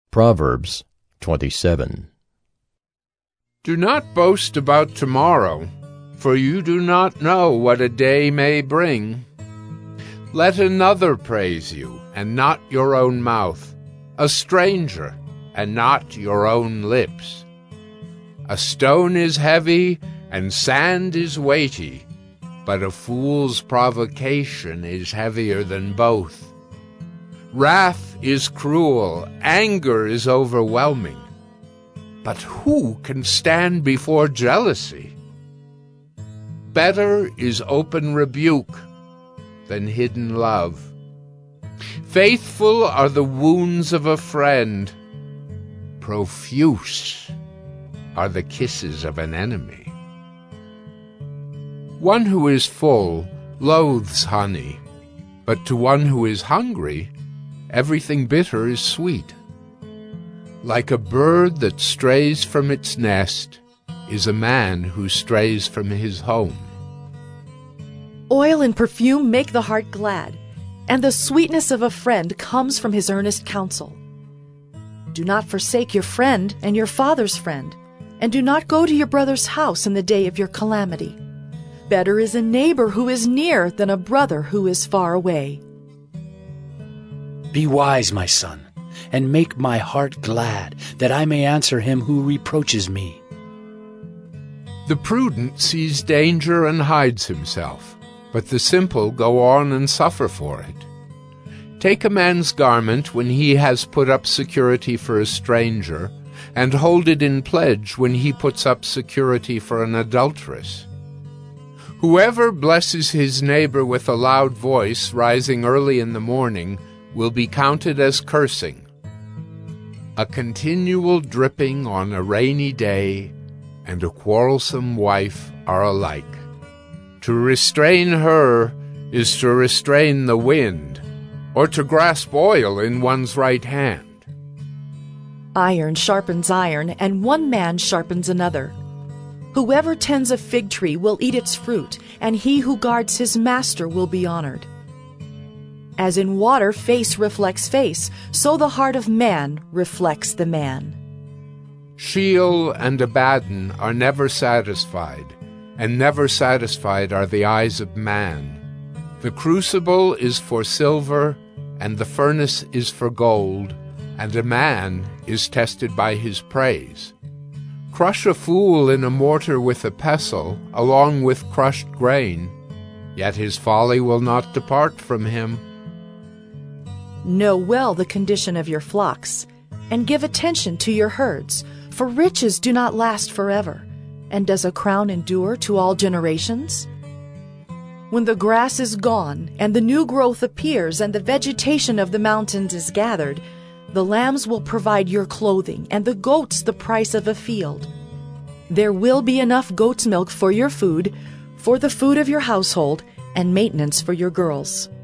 Proverbs 27. Do not boast about tomorrow, for you do not know what a day may bring. Let another praise you, and not your own mouth, a stranger, and not your own lips. A stone is heavy, and sand is weighty, but a fool's provocation is heavier than both. Wrath is cruel, anger is overwhelming, but who can stand before jealousy? Better is open rebuke than hidden love. Faithful are the wounds of a friend. Profuse are the kisses of an enemy. One who is full loathes honey, but to one who is hungry, everything bitter is sweet. Like a bird that strays from its nest is a man who strays from his home. Oil and perfume make the heart glad, and the sweetness of a friend comes from his earnest counsel. Do not forsake your friend and your father's friend, and do not go to your brother's house in the day of your calamity. Better is a neighbor who is near than a brother who is far away. Be wise, my son, and make my heart glad, that I may answer him who reproaches me. The prudent sees danger and hides himself, but the simple go on and suffer for it. Take a man's garment when he has put up security for a stranger, and hold it in pledge when he puts up security for an adulteress. Whoever blesses his neighbor with a loud voice rising early in the morning will be counted as cursing. A continual dripping on a rainy day and a quarrelsome wife are alike. To restrain her is to restrain the wind, or to grasp oil in one's right hand. Iron sharpens iron, and one man sharpens another. Whoever tends a fig tree will eat its fruit, and he who guards his master will be honored. As in water face reflects face, so the heart of man reflects the man. Sheol and Abaddon are never satisfied, and never satisfied are the eyes of man. The crucible is for silver, and the furnace is for gold, and a man is tested by his praise. Crush a fool in a mortar with a pestle, along with crushed grain, yet his folly will not depart from him. Know well the condition of your flocks, and give attention to your herds, for riches do not last forever, and does a crown endure to all generations? When the grass is gone, and the new growth appears, and the vegetation of the mountains is gathered, the lambs will provide your clothing, and the goats the price of a field. There will be enough goat's milk for your food, for the food of your household, and maintenance for your girls.